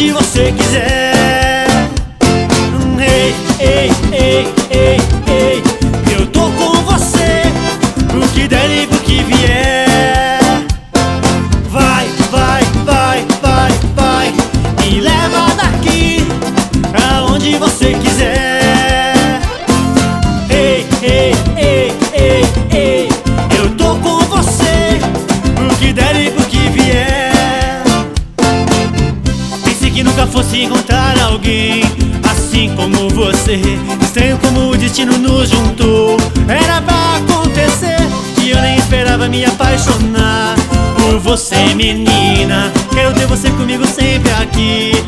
aonde você quiser. Ei, ei, ei, ei, ei, eu tô com você, pro que der e pro que vier. Vai, vai, vai, vai, vai, me leva daqui aonde você quiser. Ei, ei, ei, ei, ei, eu tô com você, pro que der e pro que vier. Pensei que nunca fosse encontrar alguém assim como você, estranho como o destino nos juntou. Era pra acontecer e eu nem esperava me apaixonar por você, menina. Quero ter você comigo sempre aqui,